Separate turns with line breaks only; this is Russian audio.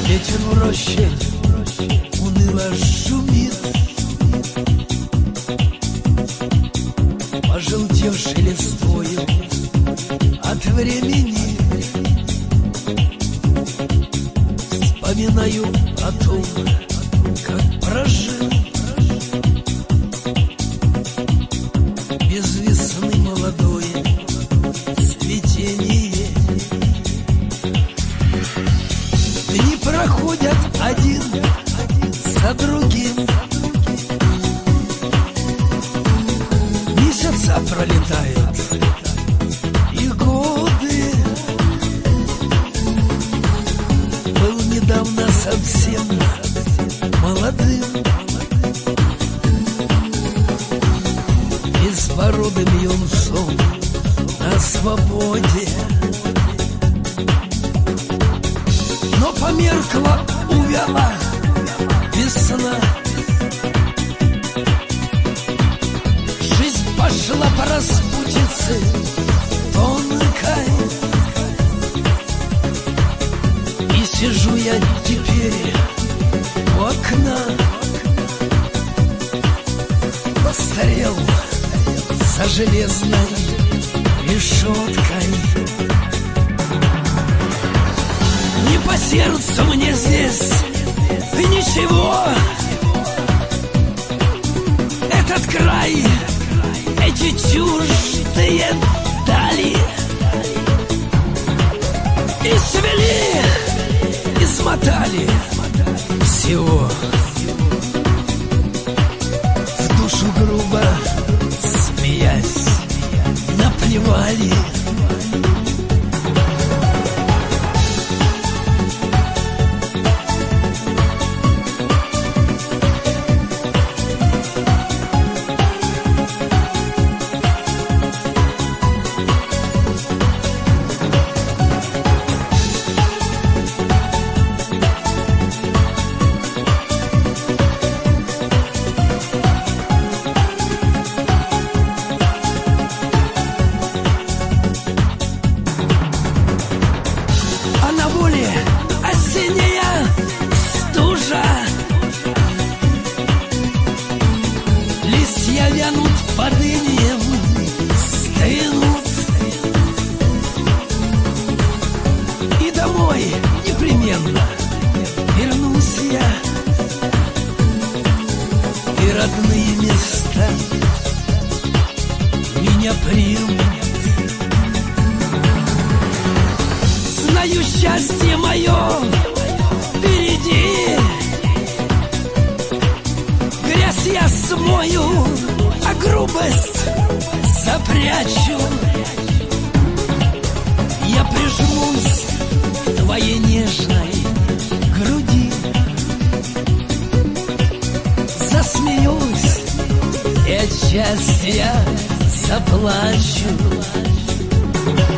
Ветер в роще уныло шумит, пожелтевшей листвою от времени. Вспоминаю о том, как прожил без весны молодое цветение. Дни проходят один за другим, месяца пролетают и годы. Был недавно совсем молодым, безбородым юнцом на свободе. Но померкла, увяла весна, жизнь пошла по распутице тонкой. И сижу я теперь у окна, постарел за железной решеткой. Не по сердцу мне здесь ничего, этот край, эти чуждые дали и свели, измотали всего. В душу грубо, смеясь, наплевали. Осенняя стужа, листья вянут под инеем, стынут. И домой непременно вернусь я, и родные места меня примут. Знаю, счастье мое впереди, грязь я смою, а грубость запрячу. Я прижмусь к твоей нежной груди, засмеюсь и от счастья заплачу.